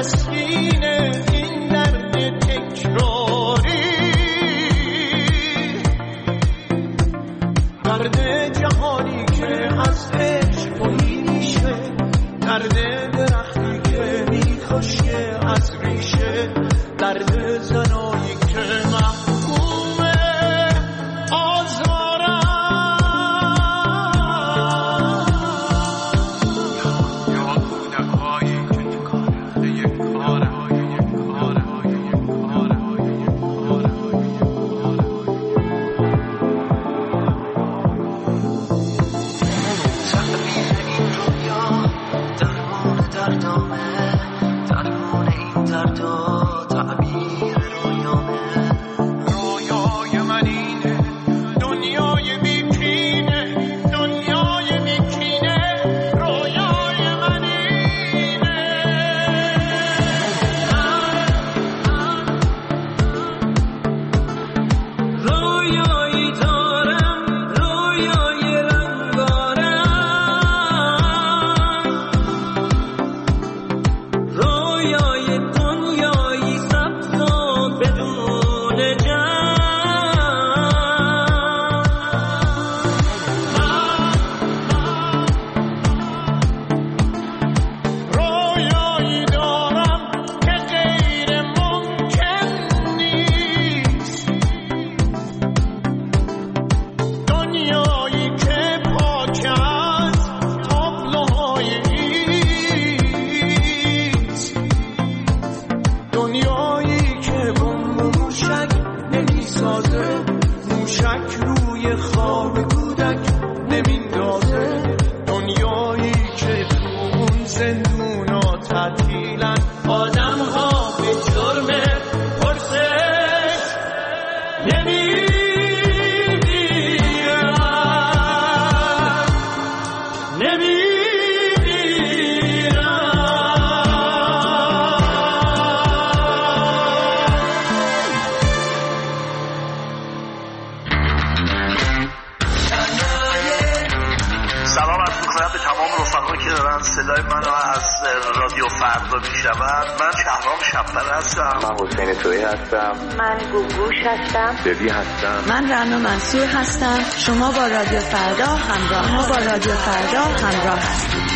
تسکین این درد تکراری، درد جهانی که از عشق تویی میشه، درد درختی که میخوشه از ریشه، درد زنایی که محکوم آزارن. یا کودکایی که تو کاره یک کاره صدای منو از رادیو فردا میشنون. من شهرام شب‌بر هستم. من حسین تویی هستم. من گوگوش هستم. دبی هستم. من رنا منصور هستم. شما با رادیو فردا همراه هستید.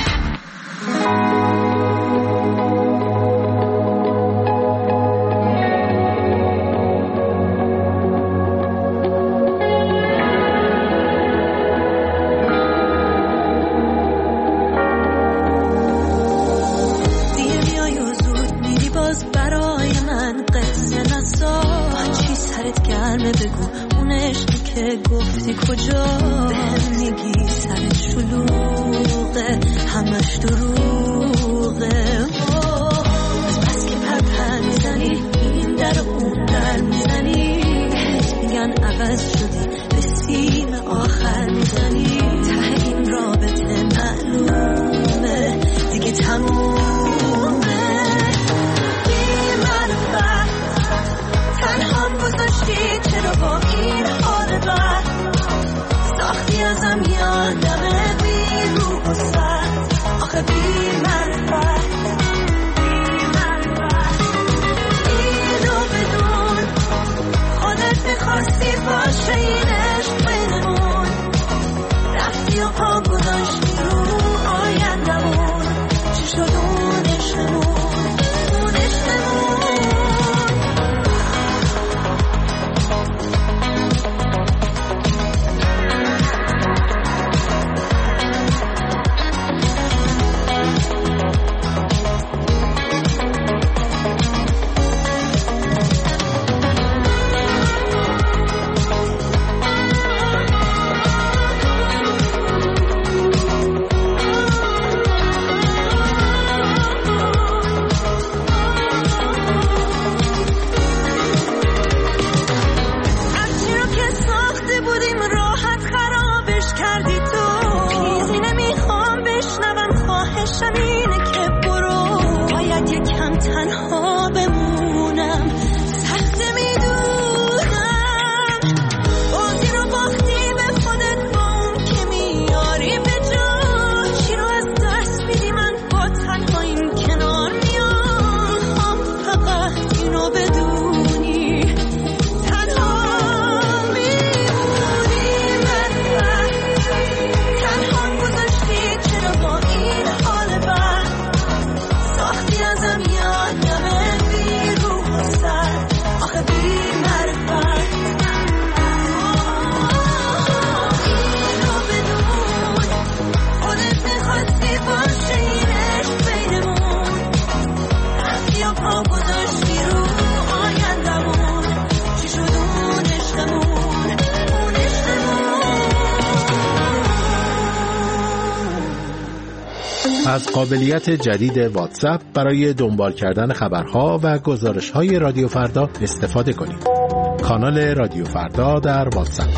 گفتی کجا بهم میگی سرت شلوغه همش دروغه از بس که پرپر میزنی این در اون در میزنی بهت میگن عوض شدی به سیم آخر میزنی ته این رابطه معلومه دیگه تمومه بی معرفت تنهام گذاشتی چرا با این حال بد ساختی ازم یادمه بی روح و سد آخه بی معرفت اینو بدون خودت میخواستی باشه این عشق بینمون رفتی و پا گذاشتی رو آیندمون چی شد اون عشقمون از قابلیت جدید واتساپ برای دنبال کردن خبرها و گزارش‌های رادیو فردا استفاده کنید. کانال رادیو فردا در واتساپ.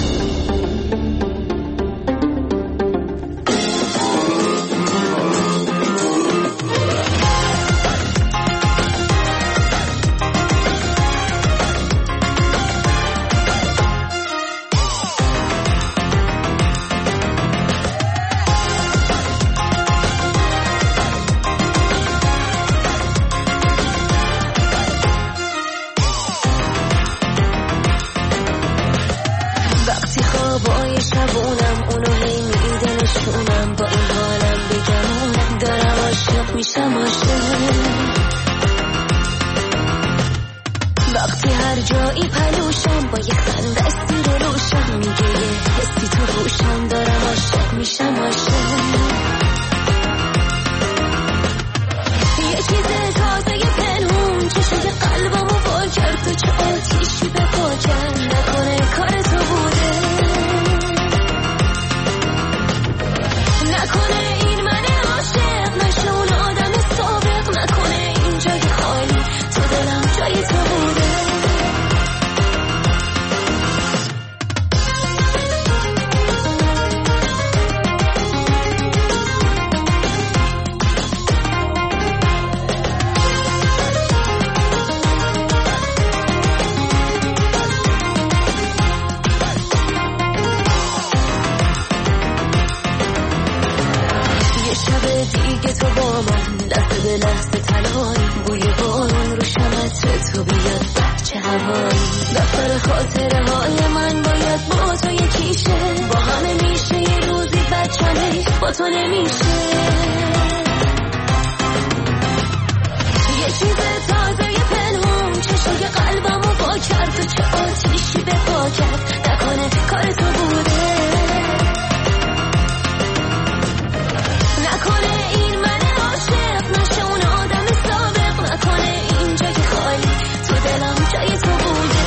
وقتی هر جایی پلوشم با یه خنده استیر روشم میگه یه حسی تو روشم دارم عاشق میشم یه چیز تازه پنهون چشوی قلبمو وا کرد تو چه آتیشی به پا کرد نکنه کار تو بوده نکنه این من عاشق نشه اون آدم سابق نکنه این جای خالی تو دلم جای تو بوده دیگه تو با من لحظه به لحظه تلایی بوی بارون رو شمت تو بیاد چه هوایی دفتر خاطره های من باید با تو یکیشه با همه میشه یه روزی بچانه با تو نمیشه یه چیز تازه پنهون چشای قلبمو وا کرد و چه آتیشی به پا کرد نکنه کار تو بوده نکنه این من عاشق نشه اون آدم سابق نکنه این جای خالی تو دلم جای تو بوده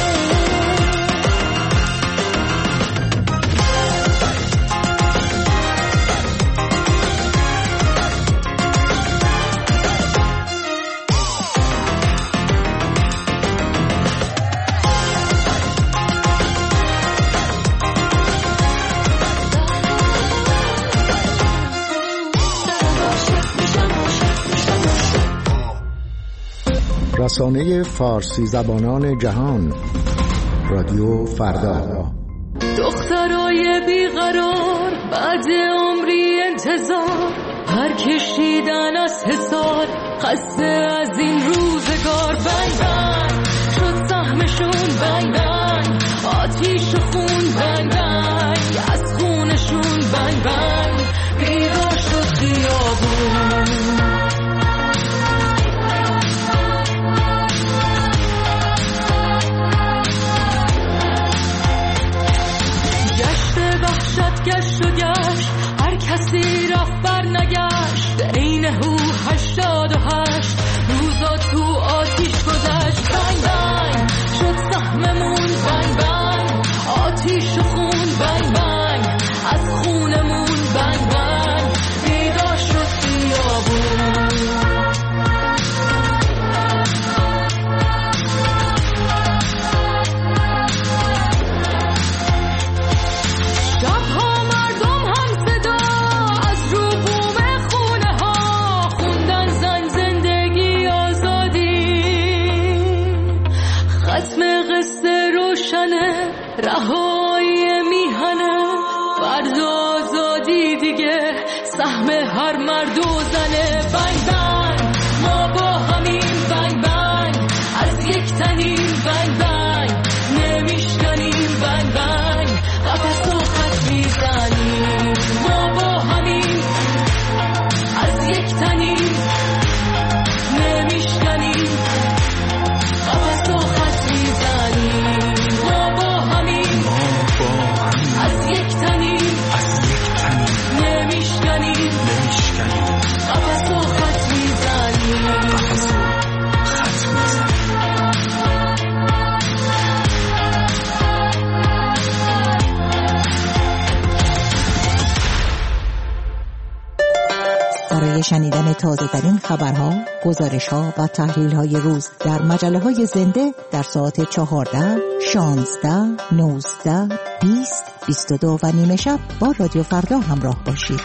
رسانه فارسی زبانان جهان رادیو فردا. دخترای بیقرار بعد عمری انتظار هر کشیدن از حسار خسته از این روزگار بنگ بنگ شد سهمشون بنگ بنگ آتیش و خون بنگ بنگ از خونشون بنگ بنگ بیدار شد خیابون گشت و گشت هر کسی رفت بر نگشت عین هو 88 روزا تو آتیش گذشت بنگ بنگ شد سهممون بنگ بنگ آتیش و خون بنگ بنگ از خونمون بنگ بنگ بیدار شد خیابون رهایی میهنه فرد آزادی دیگه سهم هر مرد و زنه بنگ بنگ ما با همین بنگ بنگ از یک تنیم بنگ بنگ نمیشکنیم بنگ بنگ قفص و خط میزنیم ما با همین از یک تنیم نمیشکنیم قفص و خط میزنیم از یک تنیم نمیشکنیم قفص شنیدن تازه ترین خبرها، گزارش‌ها و تحلیل‌های روز در مجله‌های زنده در ساعت 14, 16, 19, 20, 22 و نیمه شب با رادیو فردا همراه باشید.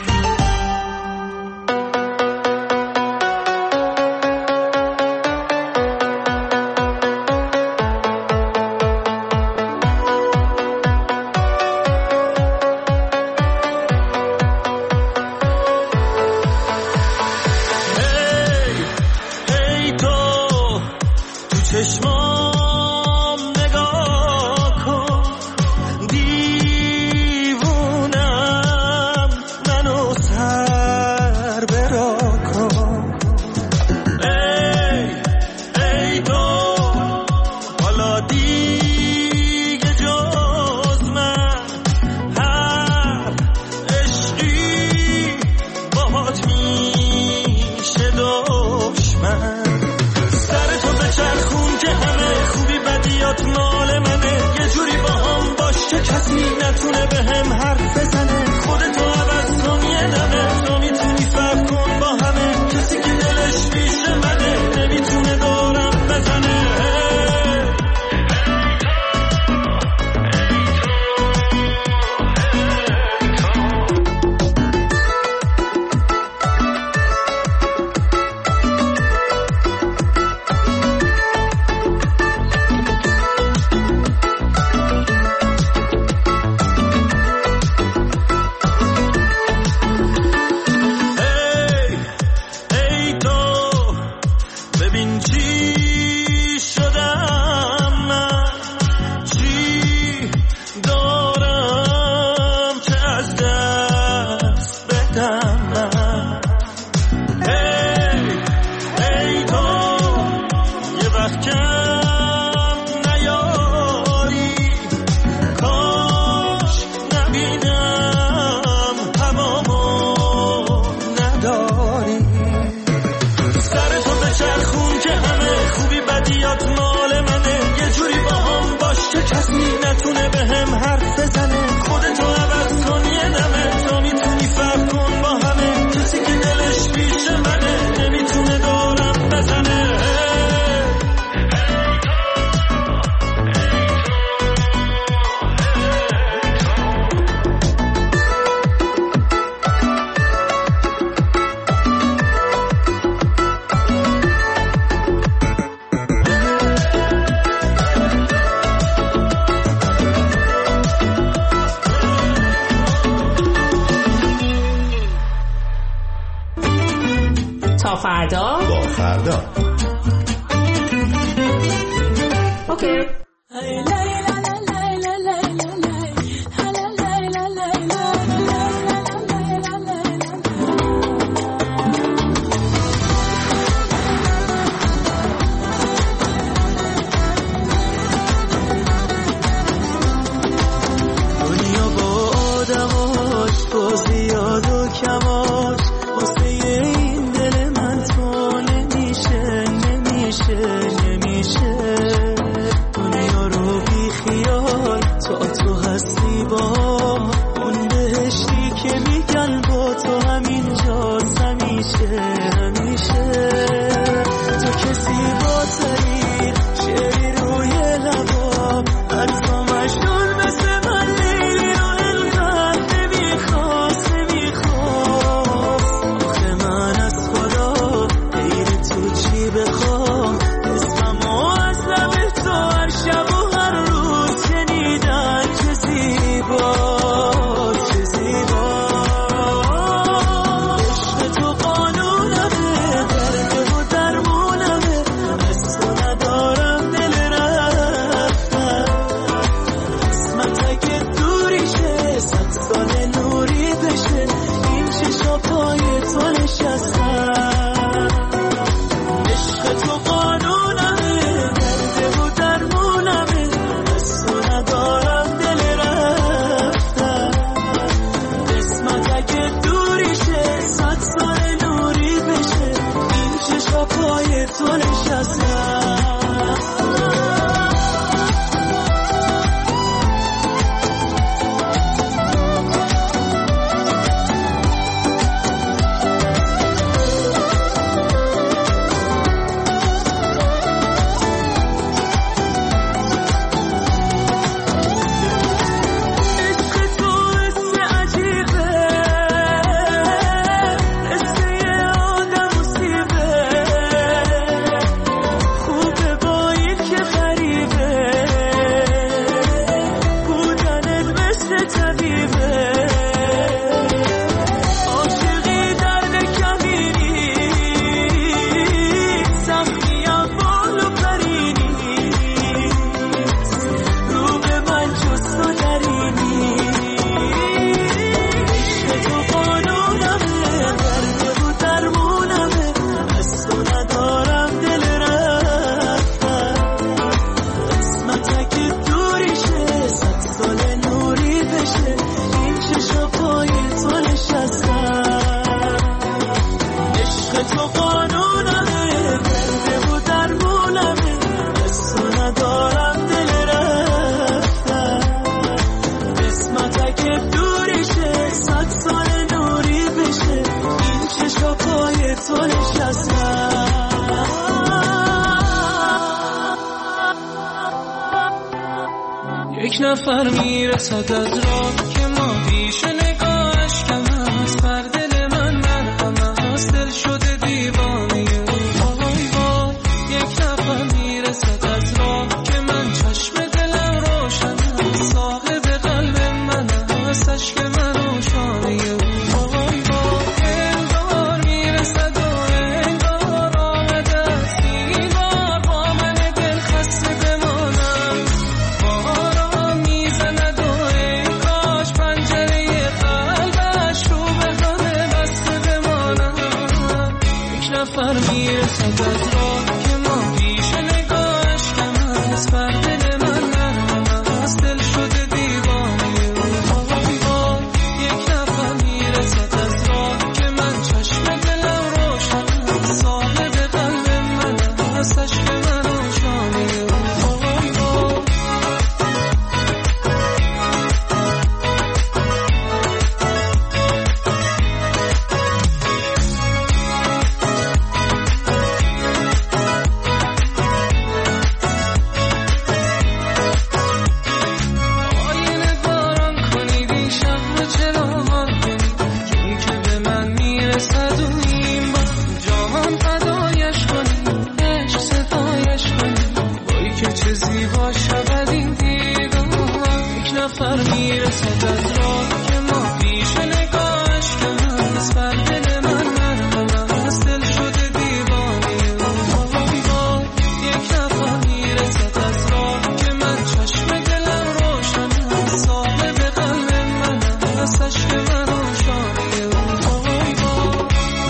یک نفر میرسد از راه که ما پیش نگاهش کم است، بر دل من مرهم است، دل شده دیوانه وای وای. یک نفر میرسد از راه که من چشم دلم روشن است، صاحب قلب من است، عشق من روشانه وای وای. انگار میرسد و انگار آمده است، این بار با من دل خسته بمانم. باران میزند و ای کاش پنجره قلبش رو به همه بسته بمانم. یک نفر میرسد از راه که ما پیش نگاهش کم است، بر دل من مرهم است، دل شده دیوانه وای وای. یک نفر میرسد از راه که من چشم دلم روشن است، صاحب قلب من است، عشق من روشانه وای وای. آینه باران کنید این شب رو چراغان کنید، جایی که به من میرسد و این بار جهان فدایش کنید، عشق ستایش کنید، وای که چه زیبا شود این دیدار. یک نفر میرسد از راه که ما پیش نگاهش کم است، بر دل من مرهم است، دل شده دیوانه وای وای. یک نفر میرسد از راه که من چشم دلم روشن است، صاحب قلب من است، عشق من روشانه وای وای.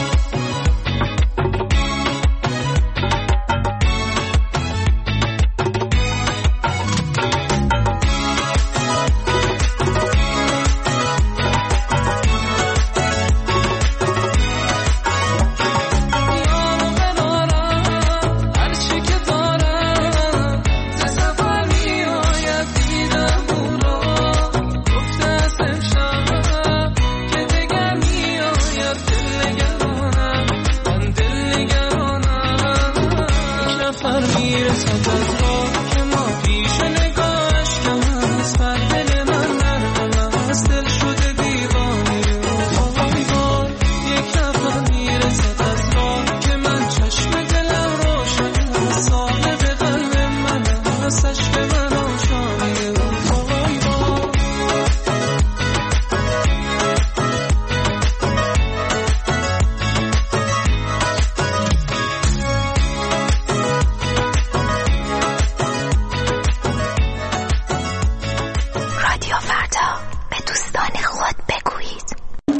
یارو بدارم هرچی که دارم، ز سفر میآید دیدم او را، گفته است امشب که دگر میآید، دل نگرانم من، دل نگرانم. یک نفر میرسد از راه که ما پیش نگاهش کم است، بر دل من مرهم است، دل شده دیوانه وای وای. یک نفر میرسد از راه که من چشم دلم روشن است، صاحب قلب من است، عشق من روشانه وای وای. رادیو فردا، به دوستان خود بگویید.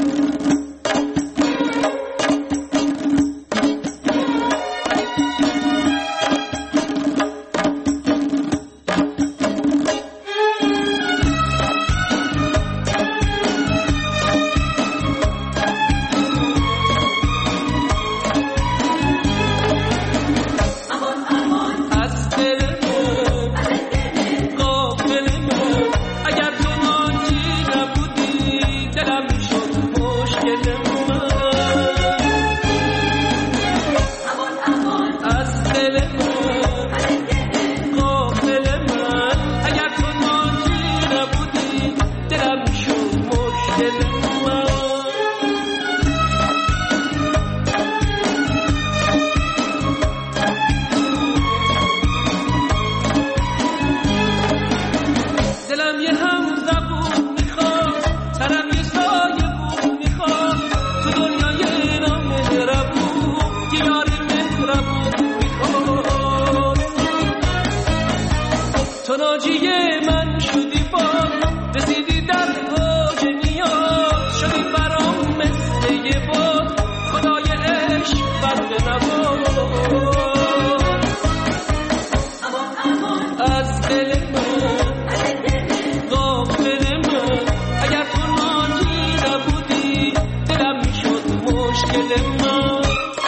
از دل من غافل من، اگر تو ناجی نبودی دلم شد مشکل من. از دل من غافل من، اگر تو ناجی نبودی دلم شد مشکل من. دلم یه هم زبون میخواد، سرم یه سایه بود میخواد، تو دنیای نامهربون یه یار مهربون میخواد. تو ناجی من شدی باد، رسیدی در اوج نیاد، شدی برام مثل یه باد، خدای عشق برق نباد. از دل من غافل من، اگر تو ناجی نبودی دلم میشد مشکل من.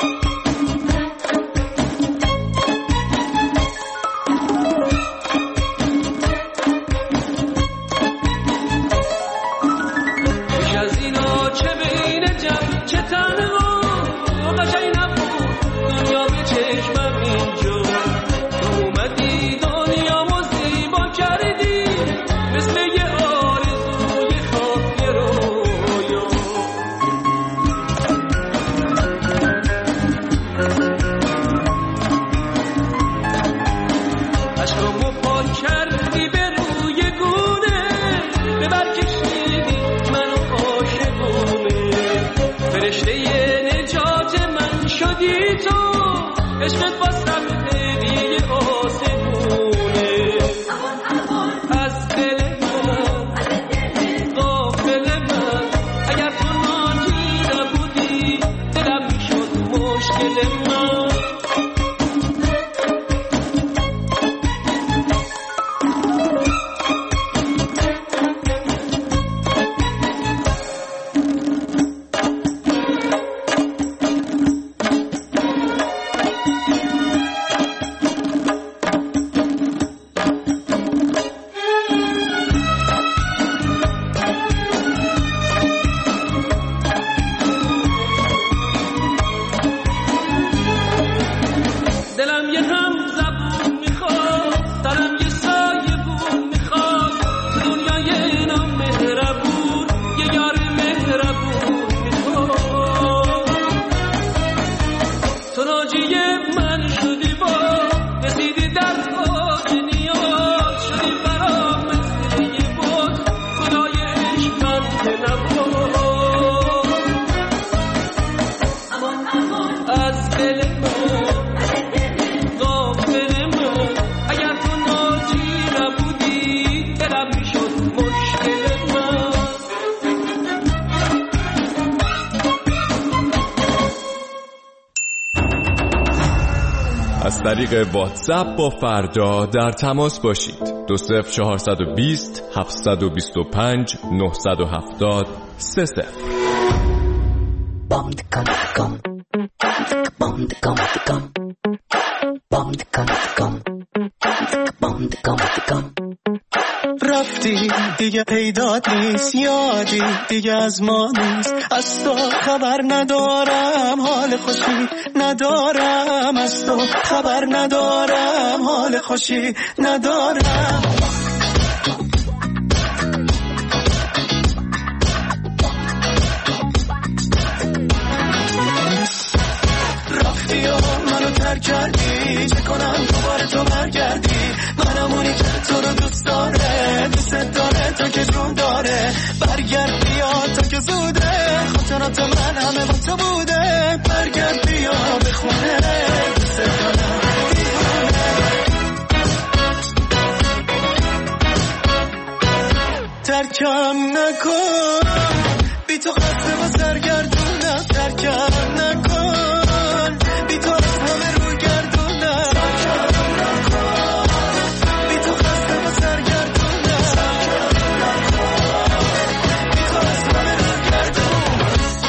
بیش از اینا چه بین جمع چه تنها، قشنگ نبود دنیا به چشم بی تو عشقت باز رفته بی آسمونه از دل من غافل من اگر تو ناجی نبودی دلم میشد مشکل من از طریق واتساپ با فردا در تماس باشید. 20420 725 970 30. رفتی دیگه پیدات نیست، یادی دیگه از ما نیست، از تو خبر ندارم، حال خوشی ندارم، از تو خبر ندارم، حال خوشی ندارم. رفتی و منو ترک کردی، چه کنم دوباره تو برگردی، منم اونی که تو رو دوست داره، دوست داره تا که جون داره، برگرد بیا تا که زوده، خاطرات من همه با تو بوده، برگرد بیا به خونه، دوست دارم دیوونه. ترکم نکن بی تو خسته و سرگردونم، ترکم نکن بی تو از همه رو گردونم، ترکم نکن بی تو خسته و سرگردونم، ترکم نکن بی تو از همه رو گردونم.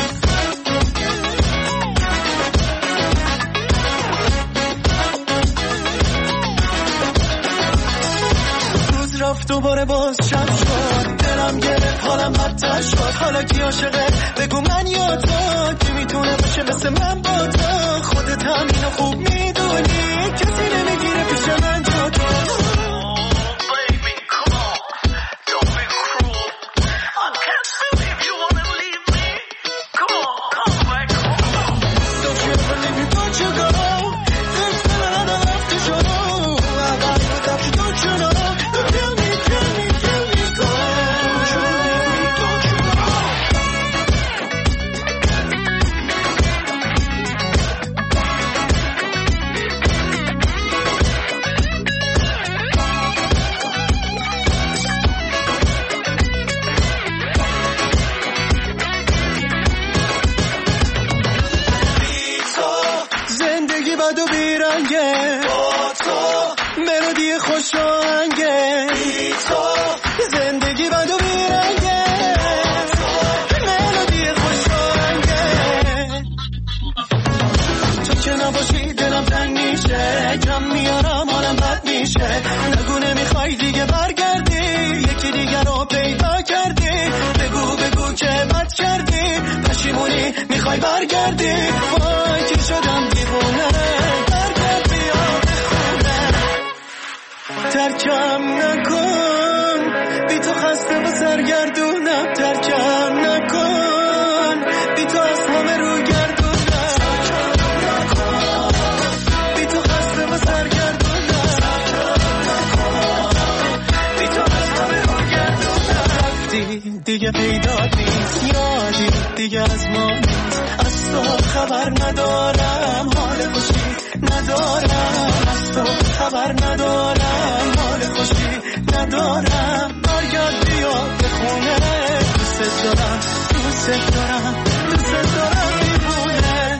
روز رفت دوباره باز شب شد، دلم گرفت حالم بدتر شد، حالا کی عاشقه بگو من یا تو، کی میتونه باشه مثل من با تو، خودت همینو خوب میدونی، کسی نمیگیره پیش من جا تو. نگو نمیخوای دیگه برگردی، یکی دیگه رو پیدا کردی، بگو که بد کردی، پشیمونی میخوای برگردی، وای که شدم دیوونه، برگرد بیا به خونه. ترکم نکن بی تو خسته و سرگردونم، ترکم نکن بی تو از همه رو گردونم، ترکم نکن بی تو خسته و سرگردونم، دیگه پیدات نیست، یادی دیگه از ما نیست، از تو خبر ندارم، خبر ندارم، حال خوشی ندارم، برگرد بیا به خونه. دوست دارم دوست دارم دوست دارم دیوونه.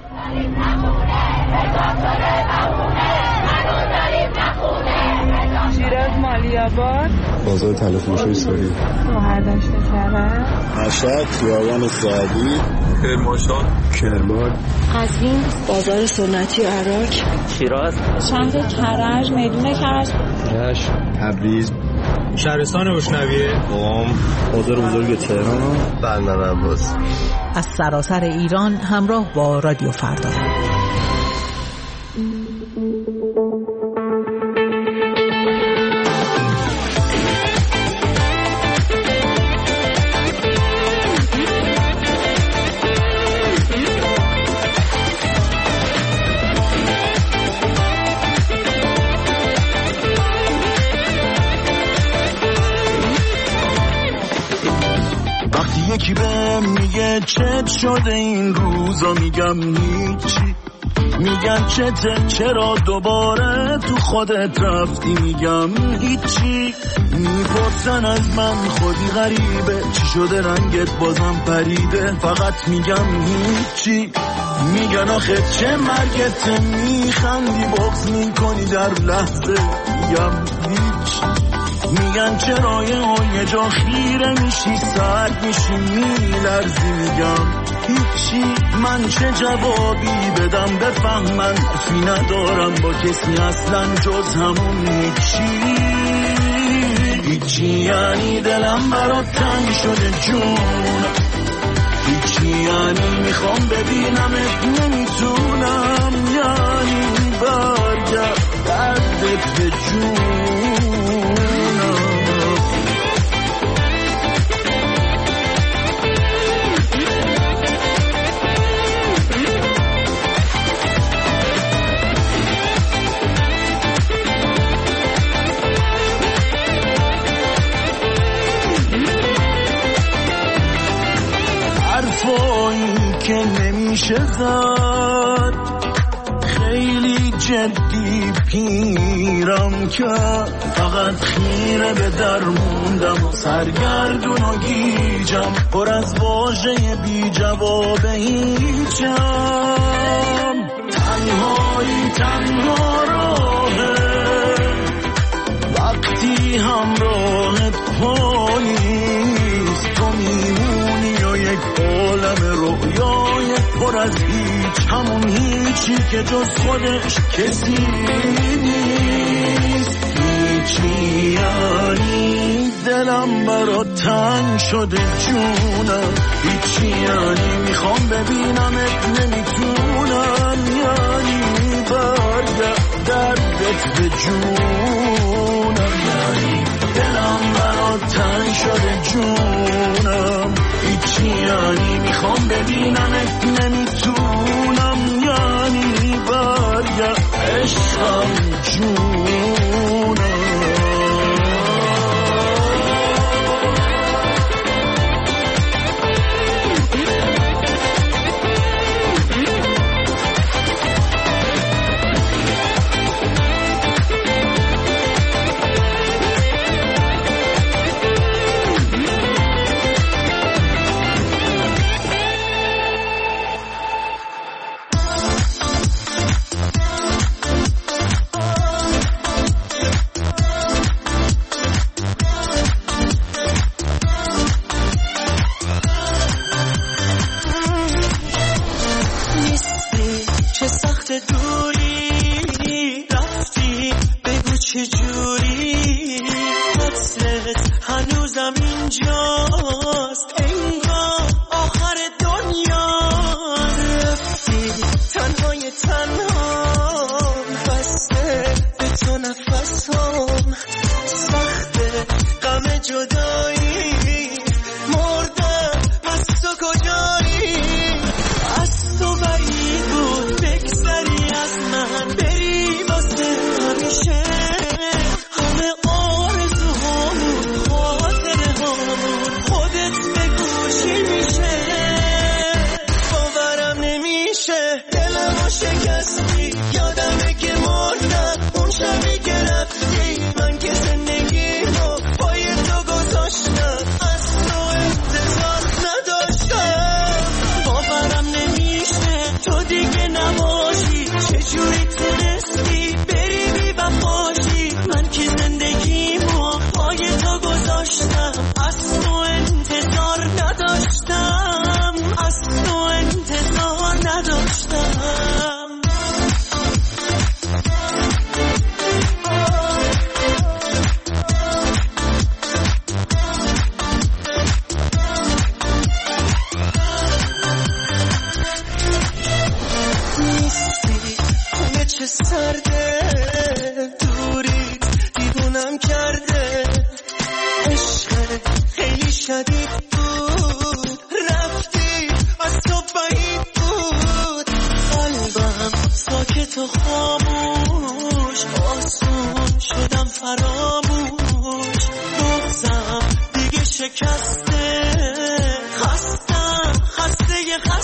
شیراز مالی‌آباد، بازار تلفروشی سوری، شهرداشت شهر، مشهد خیابان سعدی، کرمانشاه، کرمان، قزوین، بازار سنتی عراق، شیراز، شهر کرج، میدون کرج، رشت، تبریز، شهرستان روشنویه، قم، بازار بزرگ تهران، بندر عباس. از سراسر ایران همراه با رادیو فردا. یکی بهم میگه چت شده این روزا، میگم هیچی. میگن چته چرا دوباره تو خودت رفتی، میگم هیچی. میپرسن از من خودی غریبه چی شده رنگت بازم پریده، فقط میگم هیچی. میگن آخه چه مرگت، میخندی بغض میکنی در لحظه، میگم هیچ. میگن چرا یه جا خیره میشی سرد میشی میلرزی، میگم هیچی. من چه جوابی بدم بفهمن، حرفی ندارم با کسی اصلا جز همون هیچی. هیچی یعنی دلم برات تنگ شده جون، هیچی یعنی میخوام ببینمت نمیتونم، یعنی برگرد دردت به جون. حرفایی که نمیشه زد، خیلی جدی پیرم که فقط خیره به در موندم و سرگردون و گیجم، پر از واژه بی جواب هیچم. تنهایی تنها راهه وقتی همراهت پاییست، تو میمونی و یک عالم رویای پر از هیچ، همون هیچی که جز خودش کسی نیست. هیچی یعنی دلم برات تنگ شده جونم، هیچی یعنی میخوام ببینمت نمیتونم، یعنی برگرد دردت به جونم. یعنی دلم برات تنگ شده جونم، هیچی یعنی میخوام ببینمت نمیتونم، یعنی برگرد عشقم جونم. که سرده دوری دیوونم کرده عشق خیلی شدید بود رفتی از تو بعید بود قلبم ساکت و خاموش آسون شدم فراموش بغزم دیگه شکسته خستم خسته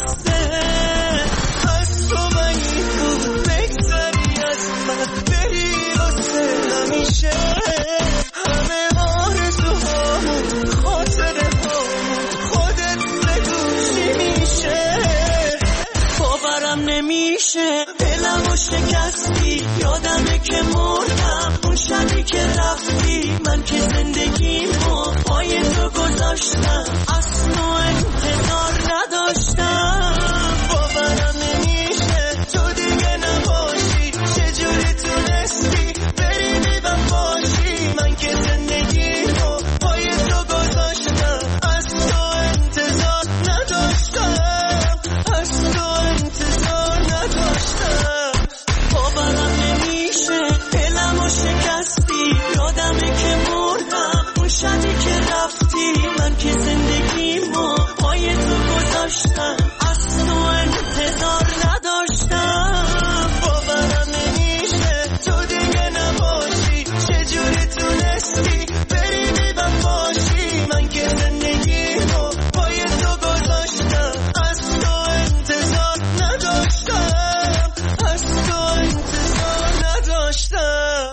از تو بعید بود بگذری از من بری واسه همیشه همه آرزوهامون خاطره هامون خودت بگو چی میشه باورم نمیشه دلمو شکستی یادمه که مردم اون شبی که رفتی من که زندگیمو پای تو گذاشتم اصلا انتظار نداشتم باورم نمیشه تو دیگه نباشی چجوری تونستی بری بیبم باشی من که زندگیمو پای تو گذاشتم از تو انتظار نداشتم از تو انتظار نداشتم باورم نمیشه دلمو شکستی یادمه که مردم اون شبی که رفتی من که زندگیمو پای تو گذاشتم از تو انتظار نداشتم باورم نمیشه تو دیگه نباشی چجوری تونستی بری بیبم باشی من که زندگیمو پای تو گذاشتم از تو انتظار نداشتم از تو انتظار نداشتم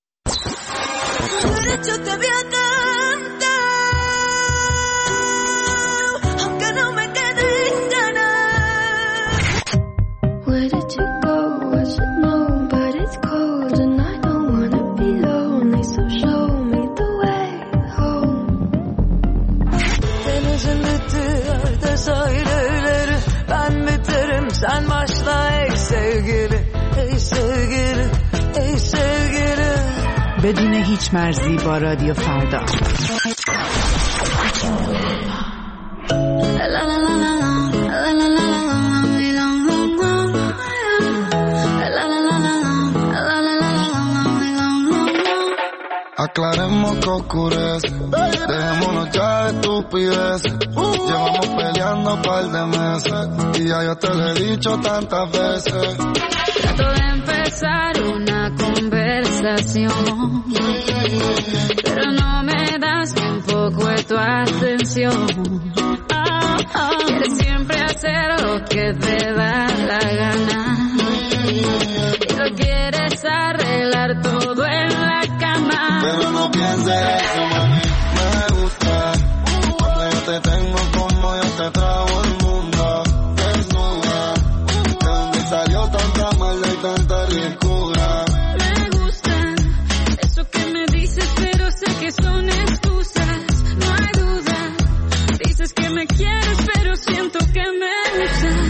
Yo te vi andando, aunque no me quede ganas. Where did you go? I should know, but it's cold and I don't wanna be lonely. So show me the way home. Denizin bitir söyleleri, ben biterim sen başla ey sevgili, ey sevgili, ey sevgili. بدون هیچ مرزی با رادیو فردا. Aclaremos que oscurece, dejémonos ya de estupideces. Llevamos peleando un par de meses y ya yo te lo he dicho tantas veces. Trato de empezar una conversación, pero no me das ni un poco de tu atención. Quieres siempre hacer lo que te da la gana y lo quieres arreglar todo en la cama. Pero no pienses eso, mami, me gusta cuando yo te tengo como yo te trago el mundo desnuda. ¿De dónde salió tanta maldad y tanta ricura? Me gusta eso que me dices, pero sé que son excusas, no hay duda. Dices que me quieres, pero siento que me usas.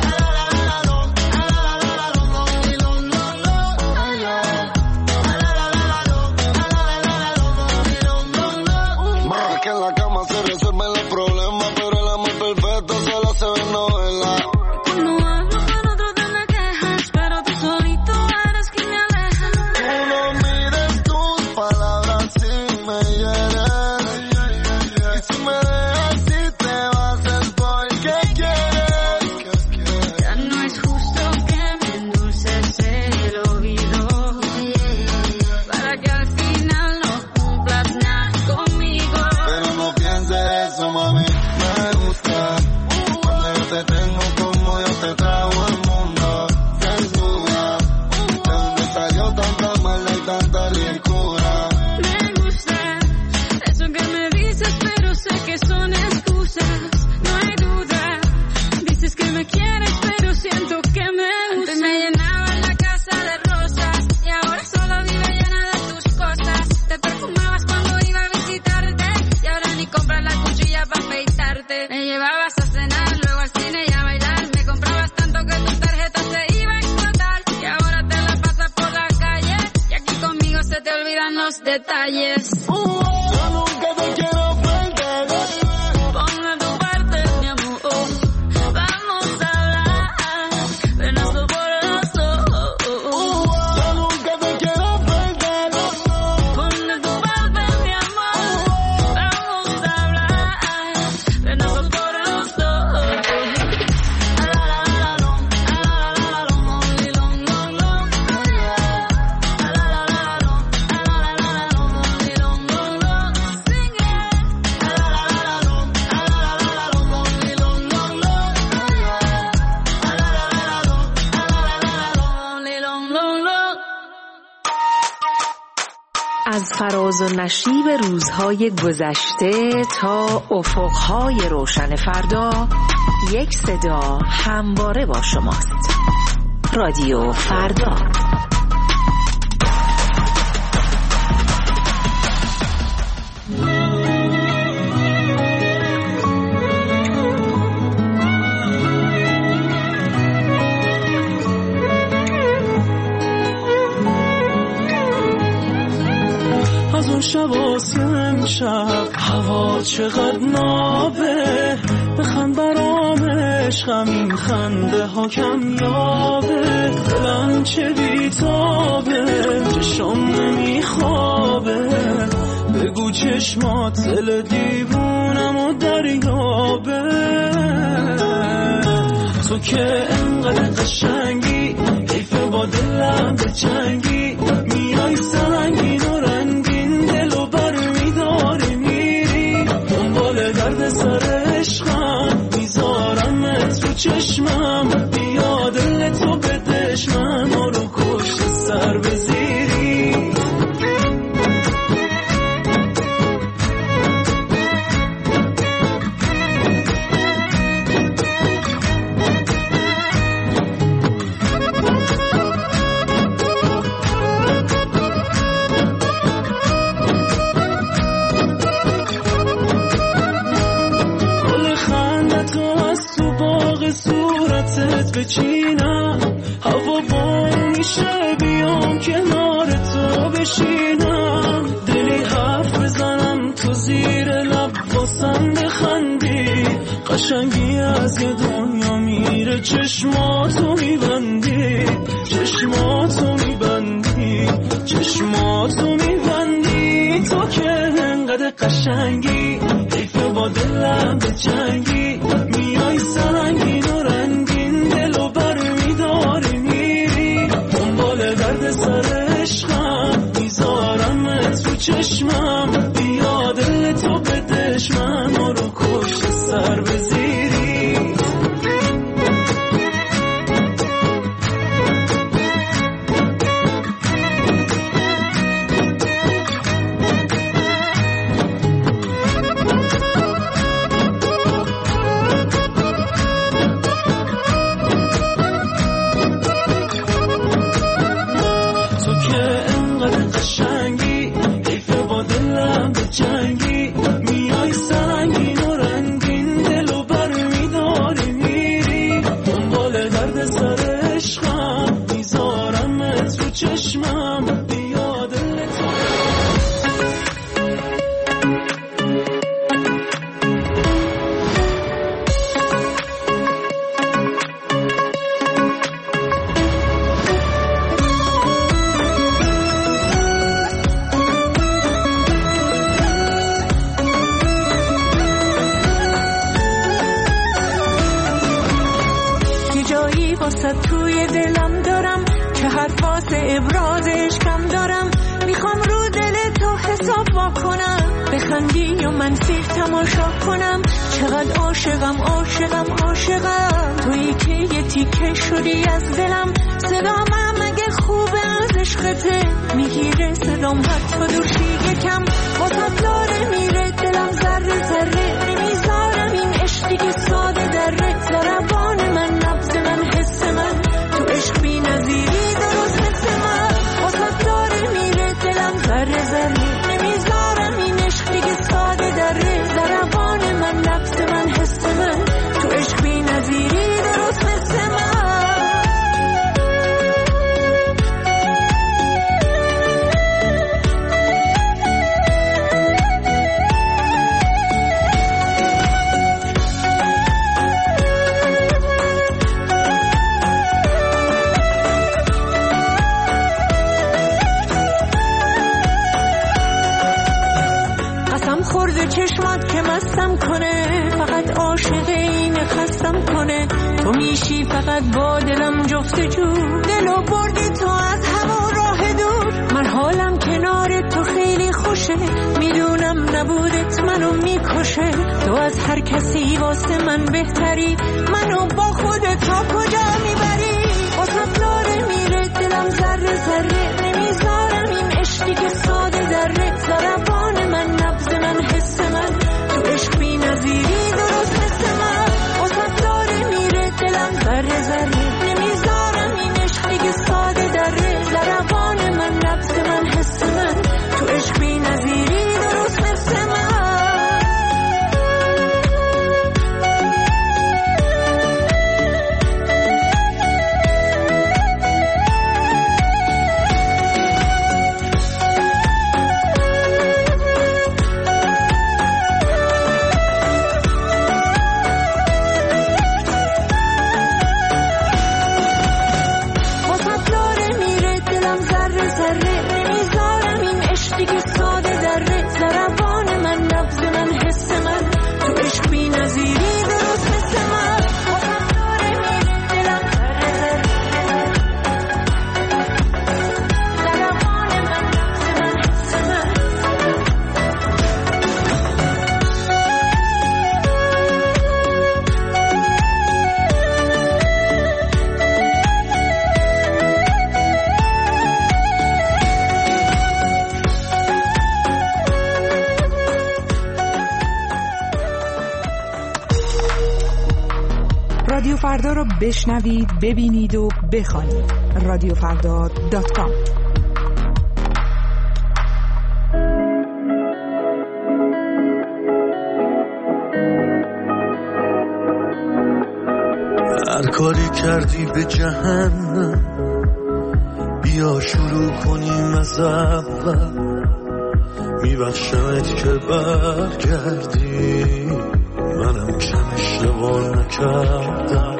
Que en la cama se resuelven los problemas, pero el amor perfecto solo se ve en novela. Cuando hablo con otro te me quejas, pero tú solito eres quien me aleja. Tú no mires tus palabras si me hieres. Y si me dejas y te vas es porque quieres. Ya no es justo que me endulces el oído para que al final no cumplas nada conmigo. Pero no pienses eso, mami, me gusta cuando yo te tengo como yo te trago el mundo desnuda. ¿De dónde salió tanta maldad y tanta ricura? Me gusta eso que me dices, pero sé que son excusas, no hay duda. Dices que me quieres, pero siento que me usas. Antes me llenaba la casa de rosas y ahora solo vive llena de tus cosas. Te perfumabas cuando iba a visitarte y ahora ni compras la cuchilla para afeitarte. Me llevabas a cenar, luego al cine y a bailar. Me comprabas tanto que tu tarjeta se iba a explotar y ahora te la pasas por la calle y aquí conmigo se te olvidan los detalles. Yo nunca te quiero perder. Ponme tu parte, mi amor. Vamos a hablar de nuestro corazón. از فراز و نشیب روزهای گذشته تا افقهای روشن فردا، یک صدا همواره با شماست. رادیو فردا. از اون شباسی امشب هوا چقدر نابه، بخند برام عشقم این خنده ها کمیابه، دلم چه بیتابه چشم نمیخوابه، بگو چشمات دل دیوونم و دریابه، تو که انقدر قشنگی حیفه با دلم به جنگی، میای سنگین و رنگین دلو بر میداری میری، دنبال درد سر عشقم میذارم تو چشمم، بیا دل تو بدش من رو کشت سر بزیری. بچینم هوا بام میشه بیام کنار تو بشینم، دلی حرف بزنم تو زیر لب واسم بخندی، قشنگی از یه دنیا میره چشماتو میبندی، چشماتو میبندی، چشماتو میبندی، تو که انقدر قشنگی حیفه با دلم به جنگی، میای سنگین و رنگین دلو بر میداری میری، دنبال درد سر عشقم میذارم تو چشمم، بیا دل تو بدش من رو کشت سر بزیری. توی دلم دارم که حرف واسه ابراز عشقم دارم، میخوام رو دل تو حساب با کنم، بخندی و من سیر تماشا کنم، چقدر عاشقم عاشقم عاشقم، تویی که یه تیکه شدی از دلم، صدام اگه خوبه از عشقته میگیره صدام حتی دوشی یکم، واسه داره میره دلم ذره ذره، نمیذارم این عشقی که ساده دره، ضربان من نبض من حس من تو عشق بی نظیری درست مثل من، واسه داره میره دلم ذره ذره، نمیذارم این عشقی که ساده دره، ضربان من نبض من حس من تو عشق بی نظیری درست مثل من. چشمات که مستم کنه، فقط عاشق این خستم کنه، تو میشی فقط با دلم جفتجو، دلو بردی تو از هوا راه دور، من حالم کنار تو خیلی خوشه، میدونم نبودت منو میکشه، تو از هر کسی واسه من بهتری، منو با خودت تا کجا میبری، واسه داره میره دلم ذره ذره، نمیذارم این عشقی که ساده دره، فردا را بشنوید، ببینید و بخوانید. رادیوفردا.com. هر کاری کردی به جهنم، بیا شروع کنیم از اول. میبخشمت که برگردی، منم کم اشتباه نکردم.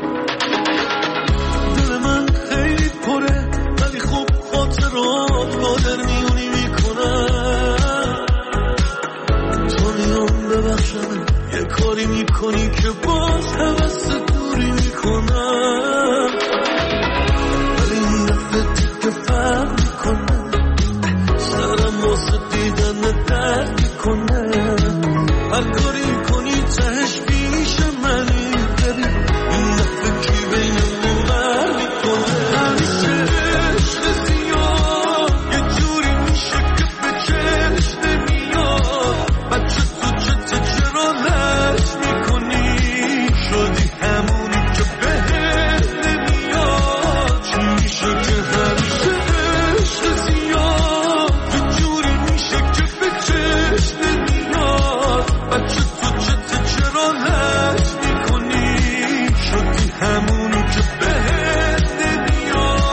دل من خیلی پره ولی خوب خاطرات قادر میونی میکنم. تو میام ببخشم یه کاری میکنی که باز حوث دوری میکنم. ولی این دفعه دیگه فرق میکنم، سرم واسه دیدن درد میکنه. هر کاری کنی تهش پیش منی، ببین این دفعه کی بینمون بر میکنه. همیشه عشق زیاد یه جوری میشه که به چشم نمیاد. بچه تو چرا لش میکنی، شدی همونی که بهت نمیاد. چی میشه که همیشه عشق زیاد یه جوری میشه که به چشم نمیاد. بچه تو چرا لش میکنی، شدی همونی که بهت نمیاد.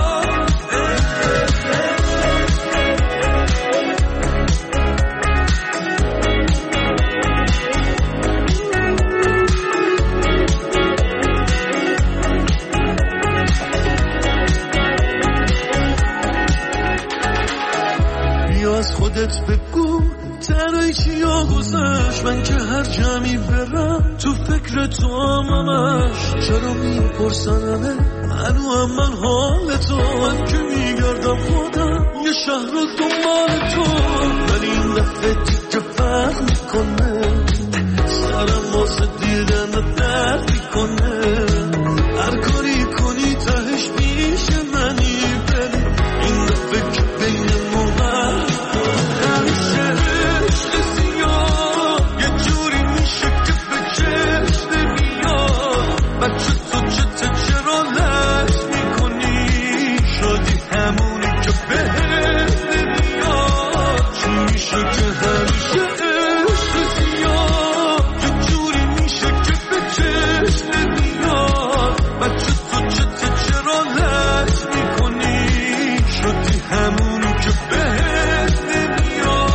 بیا از خودت بگو تنهایی چیا گذشت. من که هر جمعی برم تو فکر تو همش. چرا میپرسنمه هنو هم من حال تو. من که میگردم خودم یه شهر رو دنبال تو. ولی این دفعه دیگه فرق میکنه، سرم واسه دیدن درد میکنه. هر کاری کنی تهش پیش منی، بلی این دفعه که بینمون بر میکنه. همیشه عشق زیاد یه جوری میشه که به چشم نمیاد. بچه تو چرا لش میکنی، شدی همونی که بهت نمیاد. چی میشه که همیشه عشق زیاد یه جوری میشه که به چشم نمیاد. بچه تو چرا لش میکنی، شدی همونی که بهت نمیاد.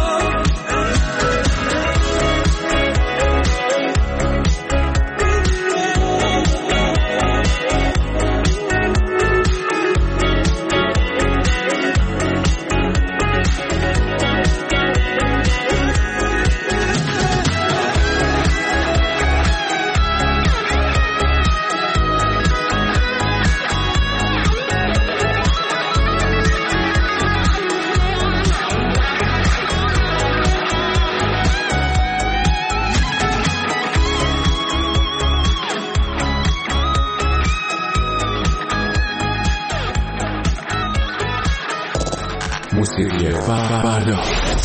موسیقی فردا.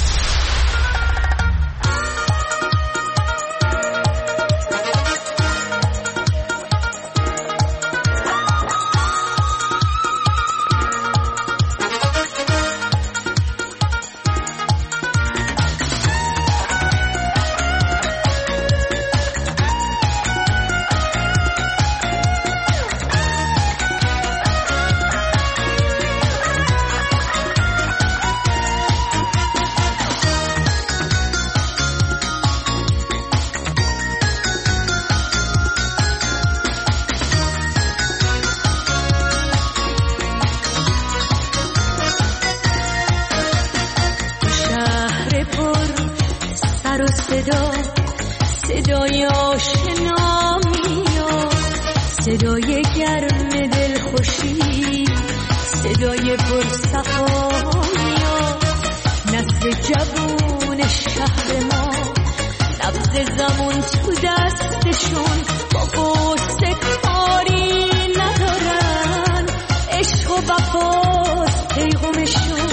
صدای آشنا میاد، صدای گرم دلخوشی، صدای پرصفا میاد. نسل جوون شهر ما نبض زمان تو دستشون، با قصه کاری ندارن، عشق و وفاست پیغامشون.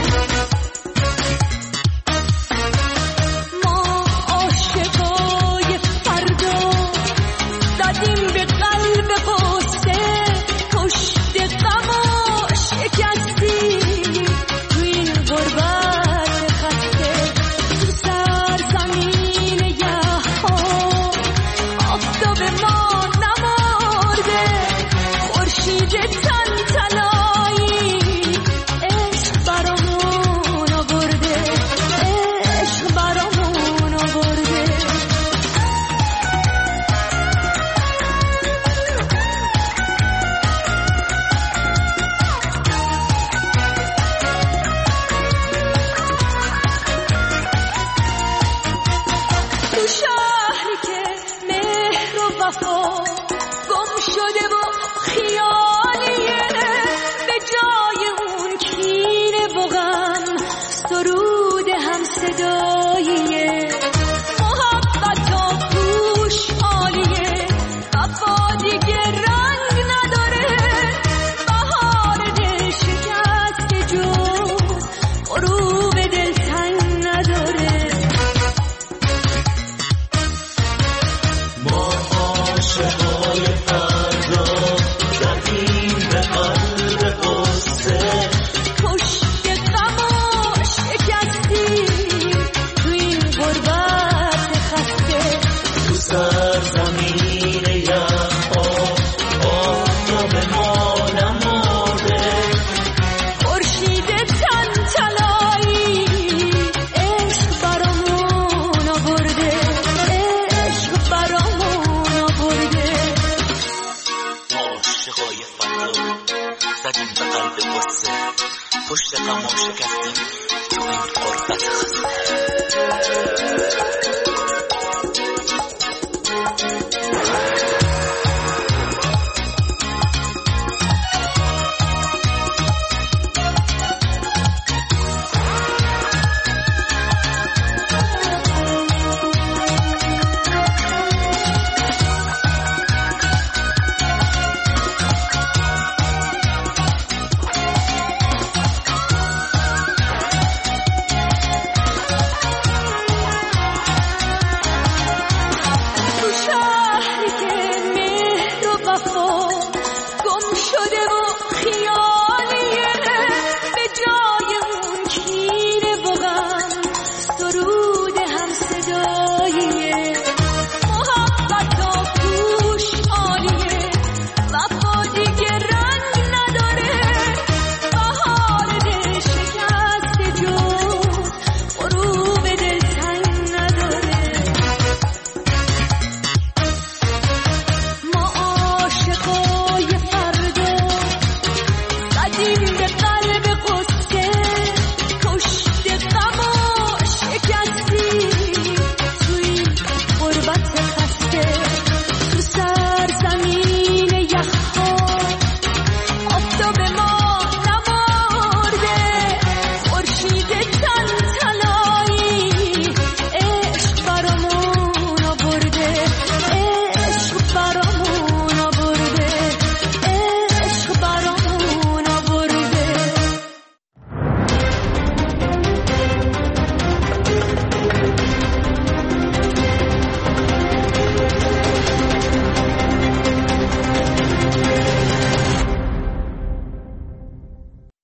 ما عاشقای فردا زدیم به قلب پشت غم و شکستگی تو این غربت خسته. قدیم